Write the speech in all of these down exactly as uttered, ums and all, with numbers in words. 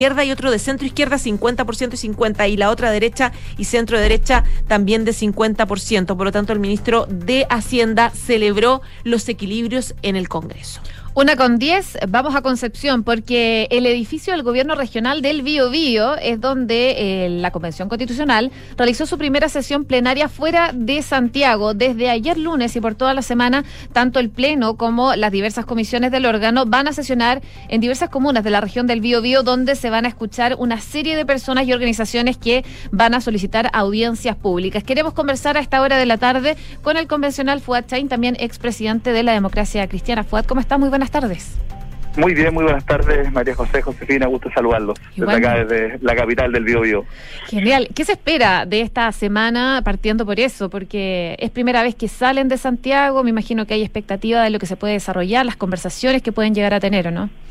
izquierda y otro de centro izquierda, cincuenta por ciento y cincuenta por ciento, y la otra derecha y centro derecha también de cincuenta por ciento. Por lo tanto, el ministro de Hacienda celebró los equilibrios en el Congreso. Una con diez, vamos a Concepción, porque el edificio del gobierno regional del Biobío es donde eh, la Convención Constitucional realizó su primera sesión plenaria fuera de Santiago. Desde ayer lunes y por toda la semana, tanto el Pleno como las diversas comisiones del órgano van a sesionar en diversas comunas de la región del Biobío, donde se van a escuchar una serie de personas y organizaciones que van a solicitar audiencias públicas. Queremos conversar a esta hora de la tarde con el convencional Fuad Chaín, también expresidente de la Democracia Cristiana. Fuad, ¿cómo estás? Muy buenas tardes. Muy bien, muy buenas tardes, María José, Josefina, gusto saludarlos desde acá, desde la capital del Biobío. Genial. ¿Qué se espera de esta semana partiendo por eso? Porque es primera vez que salen de Santiago, me imagino que hay expectativa de lo que se puede desarrollar, las conversaciones que pueden llegar a tener, ¿o no?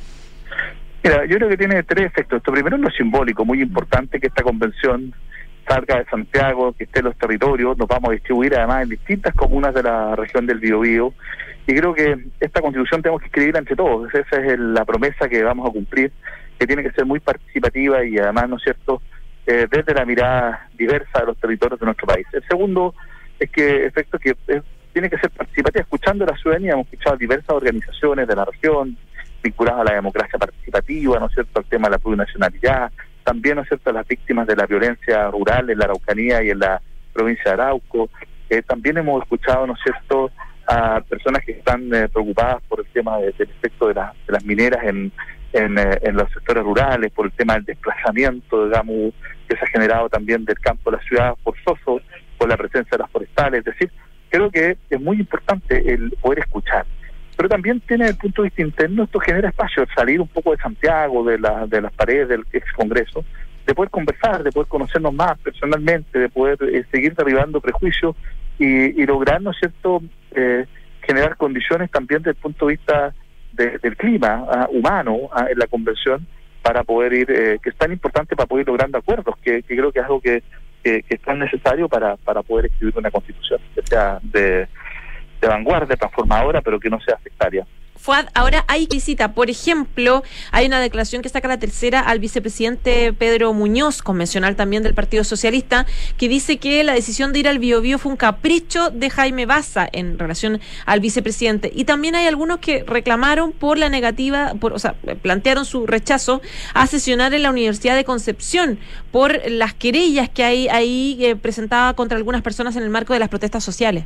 Mira, yo creo que tiene tres efectos. Esto primero es lo simbólico, muy importante que esta convención salga de Santiago, que esté en los territorios. Nos vamos a distribuir además en distintas comunas de la región del Biobío. Y creo que esta constitución tenemos que escribirla entre todos. Esa es el, la promesa que vamos a cumplir, que tiene que ser muy participativa y además, ¿no es cierto?, eh, desde la mirada diversa de los territorios de nuestro país. El segundo es que, efecto, que es, tiene que ser participativa, escuchando a la ciudadanía. Hemos escuchado diversas organizaciones de la región vinculadas a la democracia participativa, ¿no es cierto?, al tema de la plurinacionalidad, también, ¿no es cierto?, a las víctimas de la violencia rural en la Araucanía y en la provincia de Arauco. Eh, también hemos escuchado, ¿no es cierto?, a personas que están eh, preocupadas por el tema de, del efecto de, la, de las mineras en, en, eh, en los sectores rurales, por el tema del desplazamiento, digamos, que se ha generado también del campo a la ciudad forzoso, por la presencia de las forestales. Es decir, creo que es muy importante el poder escuchar. Pero también tiene el punto de vista interno, esto genera espacio, salir un poco de Santiago, de, la, de las paredes del ex Congreso, de poder conversar, de poder conocernos más personalmente, de poder eh, seguir derribando prejuicios y, y lograr, ¿no es cierto?, eh, generar condiciones también desde el punto de vista de, del clima uh, humano uh, en la convención para poder ir, eh, que es tan importante para poder ir logrando acuerdos, que, que creo que es algo que, que, que es tan necesario para, para poder escribir una constitución que sea de, de vanguardia, transformadora, pero que no sea sectaria. Fuad, ahora hay visita. Por ejemplo, hay una declaración que saca la tercera al vicepresidente Pedro Muñoz, convencional también del Partido Socialista, que dice que la decisión de ir al Biobío fue un capricho de Jaime Baza en relación al vicepresidente. Y también hay algunos que reclamaron por la negativa, por, o sea, plantearon su rechazo a sesionar en la Universidad de Concepción por las querellas que hay ahí eh, presentadas contra algunas personas en el marco de las protestas sociales.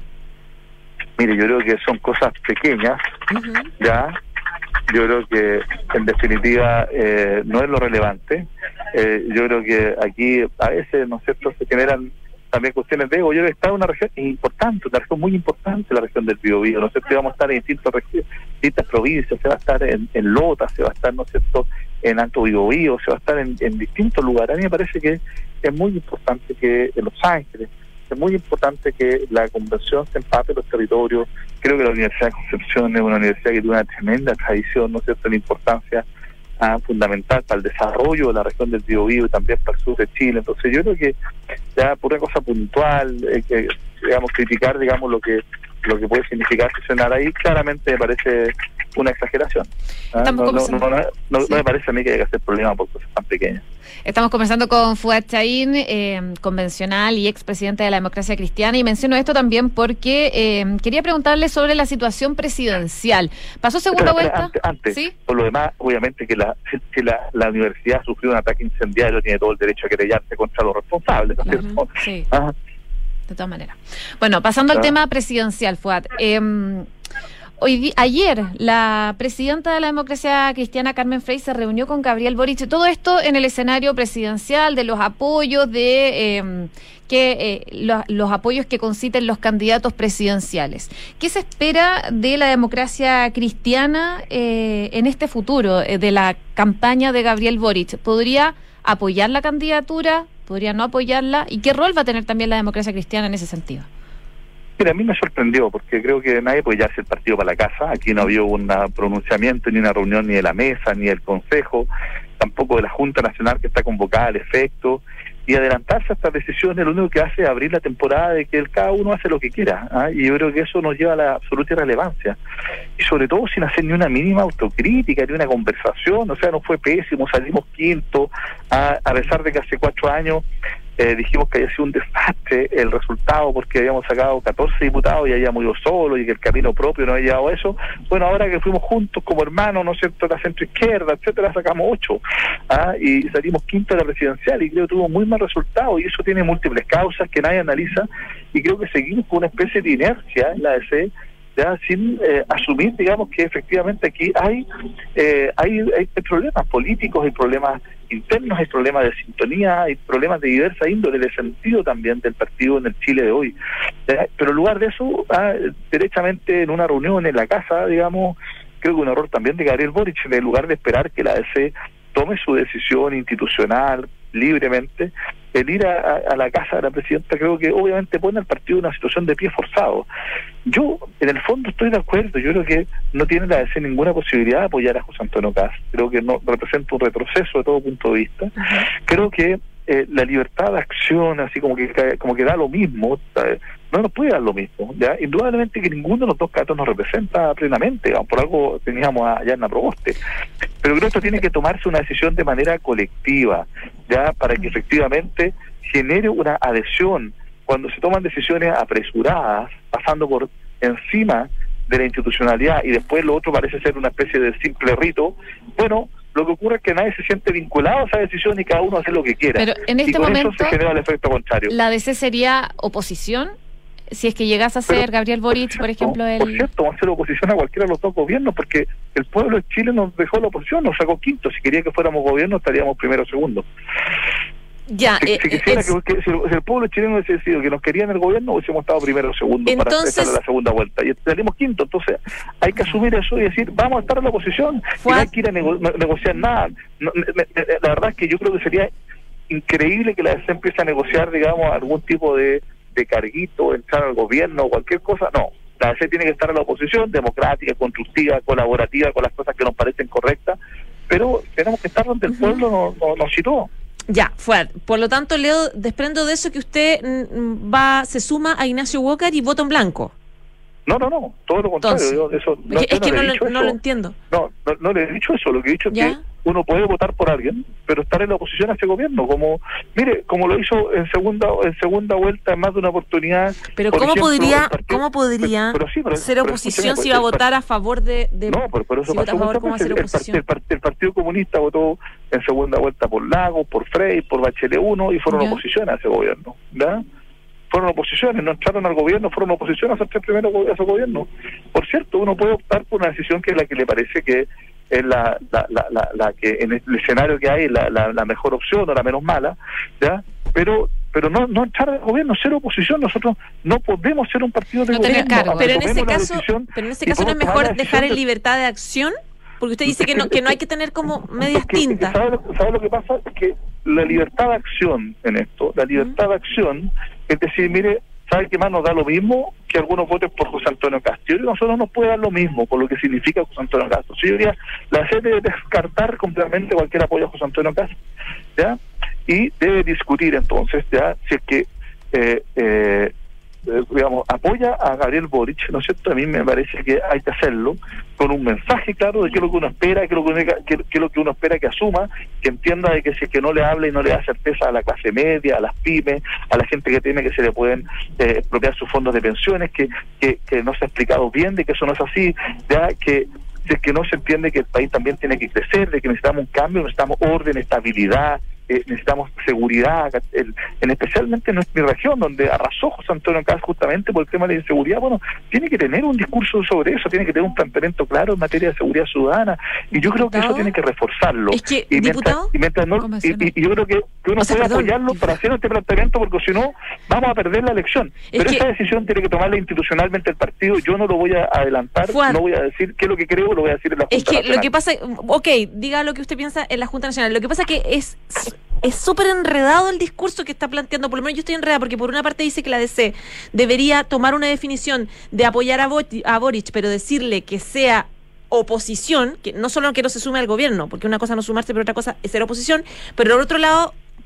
Mire, yo creo que son cosas pequeñas, uh-huh. ya. Yo creo que en definitiva eh, no es lo relevante. Eh, yo creo que aquí a veces, ¿no es cierto?, se generan también cuestiones de ego. Yo creo que está en una región importante, una región muy importante, la región del Biobío. ¿No es cierto? Vamos a estar en distintas regiones, distintas provincias, se va a estar en, en Lota, se va a estar, ¿no es cierto?, en Alto Biobío, se va a estar en, en distintos lugares. A mí me parece que es muy importante que en Los Ángeles, es muy importante que la convención se empape los territorios. Creo que la Universidad de Concepción es una universidad que tiene una tremenda tradición, ¿no es cierto?, de importancia ah, fundamental para el desarrollo de la región del Biobío y también para el sur de Chile. Entonces yo creo que ya por una cosa puntual, eh, que digamos criticar digamos lo que lo que puede significar sesionar ahí, claramente me parece una exageración. ¿Ah? No, no, no, no, no, sí. no me parece a mí que haya que hacer problema por cosas tan pequeñas. Estamos conversando con Fuad Chaín, eh, convencional y expresidente de la Democracia Cristiana, y menciono esto también porque eh, quería preguntarle sobre la situación presidencial. ¿Pasó segunda espera, espera, vuelta? Antes, antes ¿Sí? Por lo demás, obviamente que la que la, la universidad sufrió un ataque incendiario, tiene todo el derecho a querellarse contra los responsables, ¿no es cierto? Uh-huh, sí. Ajá. De todas maneras. Bueno, pasando al tema presidencial, Fuad. Eh, hoy di- ayer, la presidenta de la Democracia Cristiana, Carmen Frey, se reunió con Gabriel Boric. Todo esto en el escenario presidencial, de los apoyos, de eh, que eh, lo, los apoyos que conciten los candidatos presidenciales. ¿Qué se espera de la Democracia Cristiana eh, en este futuro, eh, de la campaña de Gabriel Boric? ¿Podría apoyar la candidatura? ¿Podría no apoyarla? ¿Y qué rol va a tener también la Democracia Cristiana en ese sentido? Mira, a mí me sorprendió, porque creo que nadie puede llevarse el partido para la casa. Aquí no había un pronunciamiento, ni una reunión ni de la mesa, ni del Consejo, tampoco de la Junta Nacional que está convocada al efecto. y adelantarse a estas decisiones lo único que hace es abrir la temporada de que el cada uno hace lo que quiera, ¿ah? Y yo creo que eso nos lleva a la absoluta irrelevancia, y sobre todo sin hacer ni una mínima autocrítica, ni una conversación. O sea, no fue pésimo, salimos quinto, a, a pesar de que hace cuatro años Eh, dijimos que había sido un desastre el resultado porque habíamos sacado catorce diputados y habíamos ido solos y que el camino propio no había llevado a eso. Bueno, ahora que fuimos juntos como hermanos, ¿no es cierto?, la centro izquierda, etcétera, sacamos ocho, ¿ah? Y salimos quinto de la presidencial y creo que tuvo muy mal resultado, y eso tiene múltiples causas que nadie analiza, y creo que seguimos con una especie de inercia en la A D C, ya sin eh, asumir, digamos, que efectivamente aquí hay, eh, hay hay problemas políticos, hay problemas internos, hay problemas de sintonía, hay problemas de diversa índole, de sentido también del partido en el Chile de hoy. ¿Ya? Pero en lugar de eso, ah, derechamente en una reunión en la casa, digamos, creo que un error también de Gabriel Boric, en lugar de esperar que la A D C tome su decisión institucional libremente, el ir a, a, a la casa de la presidenta, creo que obviamente pone al partido en una situación de pie forzado. Yo, en el fondo, estoy de acuerdo. Yo creo que no tiene la A D C ninguna posibilidad de apoyar a José Antonio Kast. Creo que no representa un retroceso de todo punto de vista. Uh-huh. Creo que eh, la libertad de acción, así como que como que da lo mismo, ¿sabes? No nos puede dar lo mismo, ¿ya? Indudablemente que ninguno de los dos candidatos nos representa plenamente, digamos, por algo teníamos a Yarna Proboste, pero creo que esto tiene que tomarse una decisión de manera colectiva, ya, para que efectivamente genere una adhesión. Cuando se toman decisiones apresuradas, pasando por encima de la institucionalidad, y después lo otro parece ser una especie de simple rito, bueno, lo que ocurre es que nadie se siente vinculado a esa decisión y cada uno hace lo que quiera. Pero en este y con momento eso se genera el efecto contrario. ¿La A D C sería oposición? Si es que llegase a ser Pero, Gabriel Boric, por, cierto, por ejemplo, el... Por cierto, vamos a hacer oposición a cualquiera de los dos gobiernos, porque el pueblo de Chile nos dejó la oposición, nos sacó quinto. Si quería que fuéramos gobierno, estaríamos primero o segundo. Ya, si, eh, si quisiera es... que, que si el pueblo chileno hubiese decidido que nos quería en el gobierno, hubiésemos estado primero o segundo. Entonces, para estar en la segunda vuelta, y salimos quinto. Entonces hay que asumir eso y decir, vamos a estar en la oposición, y no hay que ir a nego negociar nada. No, me, me, la verdad es que yo creo que sería increíble que la A D C empiece a negociar, digamos, algún tipo de de carguito, entrar al gobierno o cualquier cosa. No, la A D C tiene que estar en la oposición, democrática, constructiva, colaborativa, con las cosas que nos parecen correctas, pero tenemos que estar donde el pueblo nos, nos, nos situó. Ya, fue. Por lo tanto, Leo, desprendo de eso que usted va, se suma a Ignacio Walker y voto en blanco. No, no, no, todo lo contrario. Entonces, yo, eso, no, es yo que no, no, he lo, no lo entiendo. No, no, no le he dicho eso. Lo que he dicho ¿Ya? es que uno puede votar por alguien, pero estar en la oposición a ese gobierno, como, mire, como lo hizo en segunda en segunda vuelta en más de una oportunidad. Pero ¿cómo ejemplo, podría partido, cómo podría pero, pero sí, pero, ser pero oposición si iba a votar a favor de, de no, pero, pero eso si vota a favor, ¿cómo hacer oposición? El, el, el Partido Comunista votó en segunda vuelta por Lagos, por Frey, por Bachelet uno, y fueron ¿Ya? oposición a ese gobierno, ¿verdad? Fueron oposiciones, no entraron al gobierno, fueron oposición a esos tres primeros a esos gobiernos. Por cierto, uno puede optar por una decisión que es la que le parece que es la la, la, la, la que en el escenario que hay la, la, la mejor opción o la menos mala, ¿ya? Pero pero no no entrar al gobierno, ser oposición. Nosotros no podemos ser un partido de no gobierno. Cargo. Pero en ese caso, pero en ese caso no es mejor dejar en libertad de acción, porque usted dice que no que no hay que tener como medias tintas. ¿Sabe lo, ¿Sabe lo que pasa? Es que la libertad de acción en esto, la libertad de acción, es decir, mire, ¿sabe qué más nos da lo mismo? Que algunos voten por José Antonio Kast. Yo creo que a nosotros nos puede dar lo mismo por lo que significa José Antonio Kast. Yo diría, la A D C debe descartar completamente cualquier apoyo a José Antonio Kast, ¿ya? Y debe discutir entonces, ¿ya? Si es que, eh, eh, eh, digamos, apoya a Gabriel Boric, ¿no es cierto? A mí me parece que hay que hacerlo con un mensaje claro de qué es lo que uno espera, qué es lo que uno, qué, qué es lo que uno espera que asuma, que entienda de que si es que no le habla y no le da certeza a la clase media, a las pymes, a la gente que teme que se le pueden eh, expropiar sus fondos de pensiones, que, que, que no se ha explicado bien de que eso no es así, ya que si es que no se entiende que el país también tiene que crecer, de que necesitamos un cambio, necesitamos orden, estabilidad, eh, necesitamos seguridad, el, en especialmente en nuestra región, donde arrasó José Antonio Kast justamente por el tema de la inseguridad. Bueno, tiene que tener un discurso sobre eso, tiene que tener un planteamiento claro en materia de seguridad ciudadana, y yo creo que eso tiene que reforzarlo. Es que, y mientras, ¿diputado? y mientras no, y, y, y yo creo que, que uno o sea, puede perdón, apoyarlo para hacer este planteamiento, porque si no, vamos a perder la elección. Es Pero que, esa decisión tiene que tomarla institucionalmente el partido. Yo no lo voy a adelantar, Fuad, no voy a decir qué es lo que creo, lo voy a decir en la Junta Es que Nacional. Lo que pasa, ok, diga lo que usted piensa en la Junta Nacional. Lo que pasa es que es es súper enredado el discurso que está planteando. Por lo menos yo estoy enredada porque por una parte dice que la A D C debería tomar una definición de apoyar a, Bo a Boric, pero decirle que sea oposición, que no solo que no se sume al gobierno, porque una cosa no sumarse, pero otra cosa es ser oposición, pero por otro lado,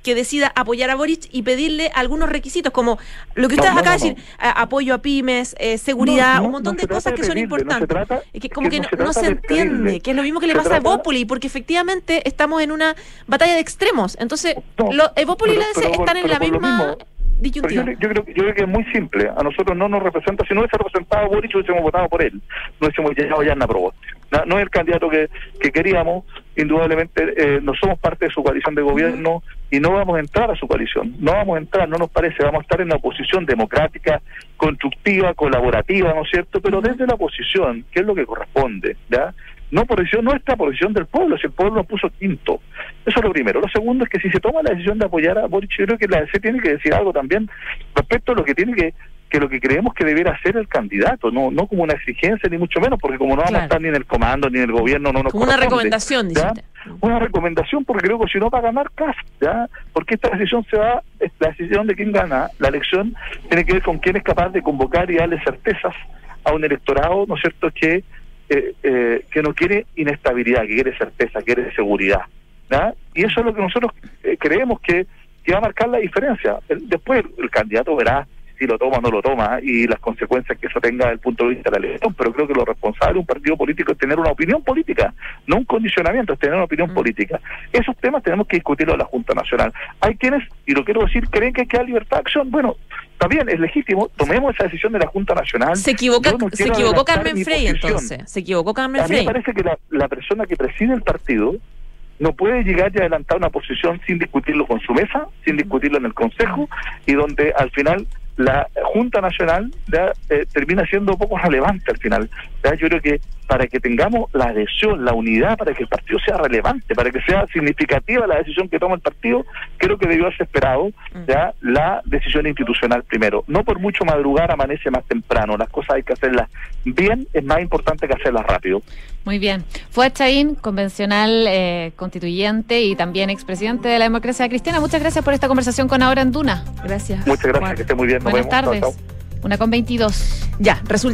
que decida apoyar a Boric y pedirle algunos requisitos, como lo que ustedes no, no, acá no, decir, no. A, apoyo a pymes, eh, seguridad, No, no, un montón no de cosas que son pedirle, importantes. No se trata, es que como es que que, no se, no, no se de entiende, pedirle. que es lo mismo que le se pasa trata, a Evópoli, porque efectivamente estamos en una batalla de extremos. Entonces, no, los Evópoli y pero, la D C pero, están en pero la por lo misma... mismo, Pero yo, yo, creo, yo creo que es muy simple. A nosotros no nos representa. Si no hubiese representado a Boric, hubiésemos votado por él. No hubiésemos llegado ya a la Proboste. No, no es el candidato que, que queríamos. Indudablemente eh, no somos parte de su coalición de gobierno y no vamos a entrar a su coalición. No vamos a entrar, no nos parece. Vamos a estar en una oposición democrática, constructiva, colaborativa, ¿no es cierto? Pero desde la oposición, que es lo que corresponde, ¿ya? No por decisión, nuestra posición del pueblo, si el pueblo nos puso quinto. Eso es lo primero. Lo segundo es que si se toma la decisión de apoyar a Boric, yo creo que la D C tiene que decir algo también respecto a lo que tiene que, que lo que creemos que debiera hacer el candidato, no no como una exigencia ni mucho menos, porque como no vamos Claro. a estar ni en el comando ni en el gobierno, no nos Como una corresponde, recomendación, ¿ya? dice usted. Una recomendación, porque creo que si no va a ganar casa, ¿ya? Porque esta decisión se va, la decisión de quién gana la elección tiene que ver con quién es capaz de convocar y darle certezas a un electorado, ¿no es cierto?, que Eh, eh, que no quiere inestabilidad, que quiere certeza, que quiere seguridad, ¿ya? Y eso es lo que nosotros eh, creemos que, que va a marcar la diferencia. El, después el, el candidato verá si lo toma o no lo toma y las consecuencias que eso tenga desde el punto de vista de la elección, pero creo que lo responsable de un partido político es tener una opinión política, no un condicionamiento, es tener una opinión mm. política. Esos temas tenemos que discutirlos en la Junta Nacional. Hay quienes, y lo quiero decir, creen que hay que dar libertad de acción. Bueno, está bien, es legítimo, tomemos esa decisión de la Junta Nacional. Se equivoca, no se equivocó Carmen Frey, entonces. Se equivocó Carmen Frey. A mí me parece que la, la persona que preside el partido no puede llegar y adelantar una posición sin discutirlo con su mesa, sin discutirlo en el Consejo, y donde al final la Junta Nacional ya, eh, termina siendo poco relevante al final. Ya, yo creo que para que tengamos la adhesión, la unidad, para que el partido sea relevante, para que sea significativa la decisión que toma el partido, creo que debió haberse esperado ya la decisión institucional primero. No por mucho madrugar amanece más temprano, las cosas hay que hacerlas bien, es más importante que hacerlas rápido. Muy bien. Fuad Chahín, convencional eh, constituyente y también expresidente de la Democracia Cristiana. Muchas gracias por esta conversación con Ahora en Duna. Gracias. Muchas gracias, Juan. que esté muy bien. Nos Buenas vemos. tardes. Chao, chao. Una con veintidós. Ya, resulta